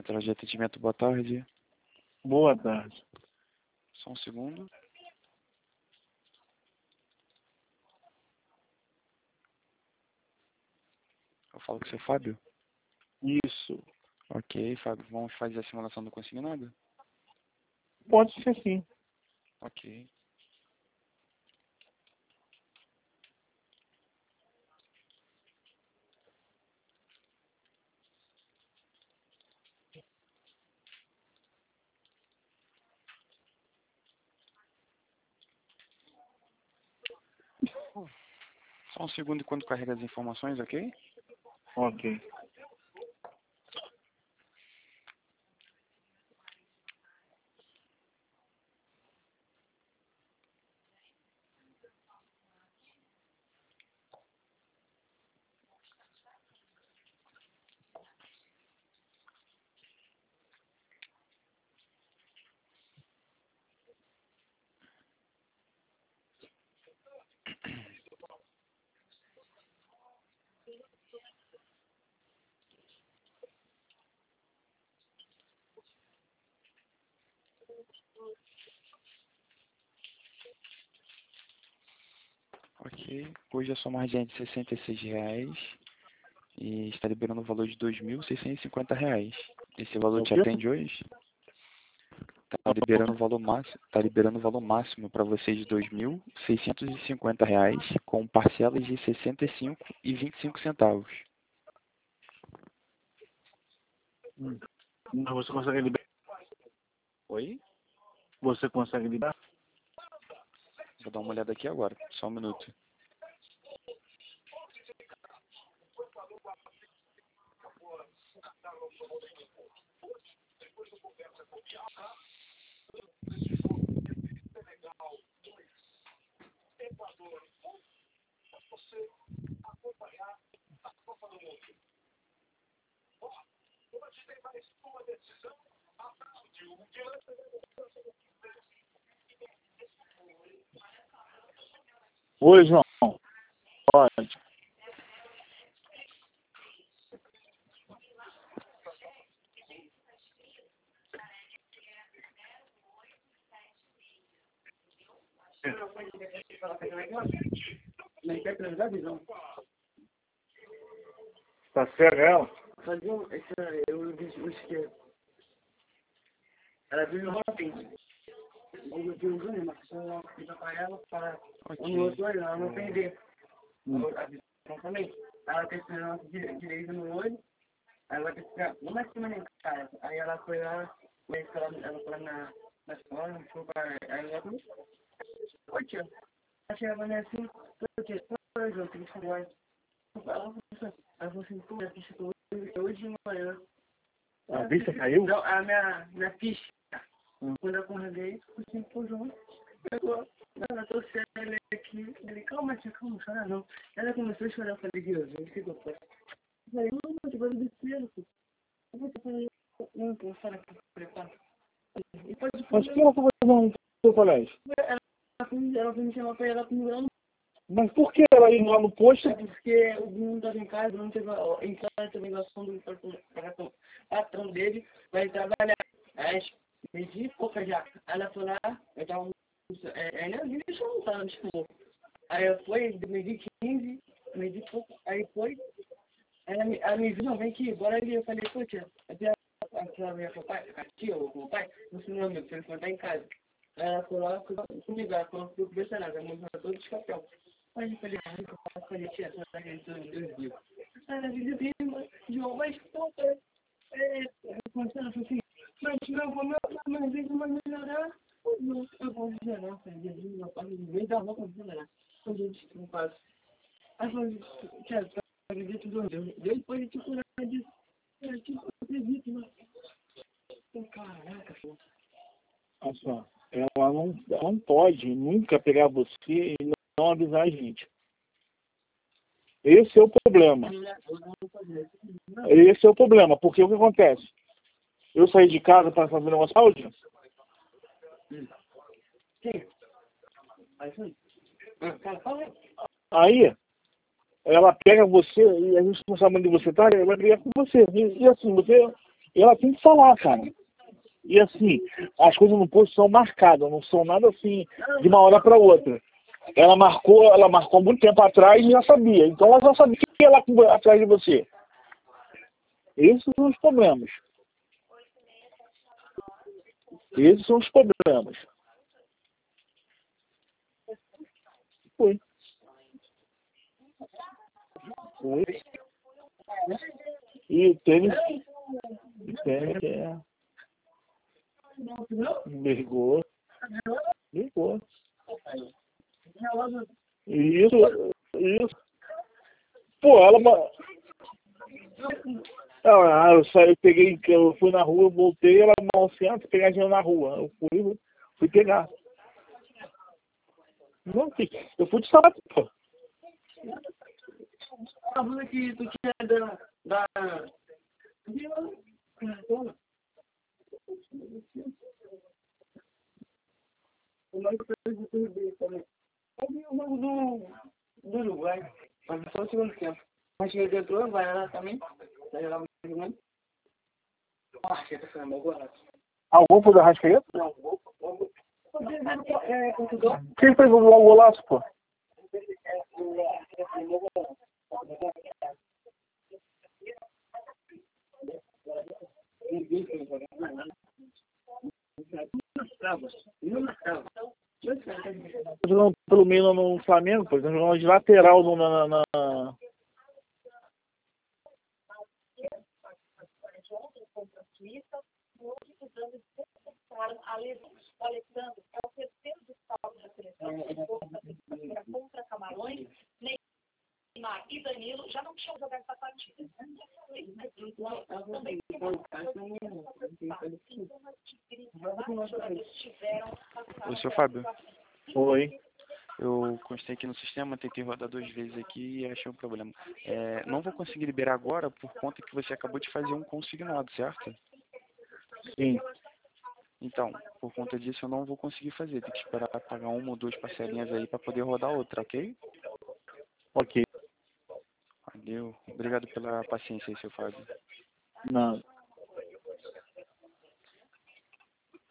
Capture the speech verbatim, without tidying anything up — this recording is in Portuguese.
Central de atendimento, boa tarde. Boa tarde. Só um segundo. Eu falo com o seu Fábio? Isso. Ok, Fábio, vamos fazer a simulação do consignado? Pode ser sim. Ok. Só um segundo enquanto carrega as informações, ok? Ok. Ok. Hoje a sua margem é de sessenta e seis reais e está liberando o valor de dois mil seiscentos e cinquenta reais. Esse valor O te quê? atende hoje? Está liberando o valor máximo, tá liberando o valor máximo para você de dois mil seiscentos e cinquenta reais com parcelas de sessenta e cinco reais e vinte e cinco centavos. Hum. Mas você consegue liberar? Oi? Você consegue liberar? Vou dar uma olhada aqui agora, só um minuto. Oi, João. Pode. Tá cega ela? Fazia um, essa, eu vi o esquerdo. Ela viu no ontem. Eu vi um júnior, mas eu fiz pra ela para Ok. no outro olho, ela não perder. Hum. A visão também. Ela tem esperança direito no olho, aí ela vai ter que ficar uma semana em casa. Aí ela foi lá, mas ela, ela foi na, na escola, foi para aí ela falou, ô tia, ela chegava assim, ô tia, ô João, tem que falar. Ela falou assim, pô, a ficha hoje, hoje de manhã. A vista caiu? Não, a minha, minha ficha. Hum. Quando eu carreguei, eu assim, pô, João, pegou. Ela trouxe ele aqui. Ele, calma, tia, calma, não chora não. Ela começou a chorar, eu falei, Deus, o que eu faço? Eu falei, não, não, eu vou descer, filho. Eu falei, não, não, fala aqui, prepara. E pode Mas o que ela foi fazer no seu colégio? ela foi ela foi me chamar pra ir lá comigo. Mas por que ela ia lá no posto? É porque o Bruno estava em casa, não teve a, em casa teve a ligação do patrão, patrão dele, vai trabalhar. Aí, meio-dia e pouca já. Aí ela foi lá, eu tava. É, é, nem deixa eu montar, tipo. Aí eu fui, meio-dia e quinze, meio-dia e pouco, aí foi. Aí ela me, ela me viu, não, vem aqui, bora ali. Eu falei, pô, tia, até aquela minha com o pai, com a tia ou com o pai, não sei não, meu filho, foi tá em casa. Aí ela foi lá comigo, ela falou que eu conversei nada, ela mostrou todo de papel. Aí eu falei, ah, eu falei, tia, você tá querendo Deus viu. Aí ela disse, João, mas, pô, é, é, ela falou assim, mas não, vou mas vem como melhorar. Eu eu vou melhorar, falei, Jesus, meu pai, no meio da rua, eu vou melhorar. Eu disse, não faço. Aí eu falei, tia, tu acredita em Deus? Deus pode te curar disso. Eu tipo, eu acredito, mas... Caraca, pô. Olha só, ela não, ela não pode nunca pegar você e não avisar a gente. Esse é o problema. Esse é o problema, porque o que acontece? Eu saí de casa para fazer um negócio áudio. Sim. Aí foi. Cara, fala aí. Aí, ela pega você e a gente não sabe onde você tá, ela vai brigar com você. E, e assim, você ela tem que falar, cara. E assim, as coisas no posto são marcadas, não são nada assim de uma hora para outra. Ela marcou, ela marcou muito tempo atrás e já sabia. Então ela já sabia que ela ia atrás de você. Esses são os problemas. Esses são os problemas. Foi. Foi. E teve. Teve. É. Brigou. Brigou. Isso. Isso. Pô, ela. Ah, eu saí, eu peguei, eu fui na rua, voltei, ela mal assim, ah, pegar dinheiro na rua. Eu fui, fui pegar. Não, eu fui de sábado, pô. A blusa que tu tinha da... da... O nome do também. O nome do... do Uruguai. Mas só o segundo tempo. Mas que ele entrou, vai lá também. Vai jogar mais jogando. Ah, que tá sendo agora. Ah, o gol foi do Arrascaeta? Não, o gol. O gol. É, Portugal. Quem fez o golaço, pô? Jogando pelo meio no Flamengo, pô, jogando de lateral no, na, na... Alessandro é o terceiro dos saldos da seleção contra Camarões, Neymar e Danilo já não tinham jogado essa partida. Ô, seu Fábio. Oi. Eu constei aqui no sistema, tentei rodar duas vezes aqui e achei um problema. É, não vou conseguir liberar agora por conta que você acabou de fazer um consignado, certo? Sim. Então, por conta disso eu não vou conseguir fazer. Tem que esperar pagar uma ou duas parcelinhas aí para poder rodar outra, ok? Ok. Valeu. Obrigado pela paciência aí, seu Fábio. Não.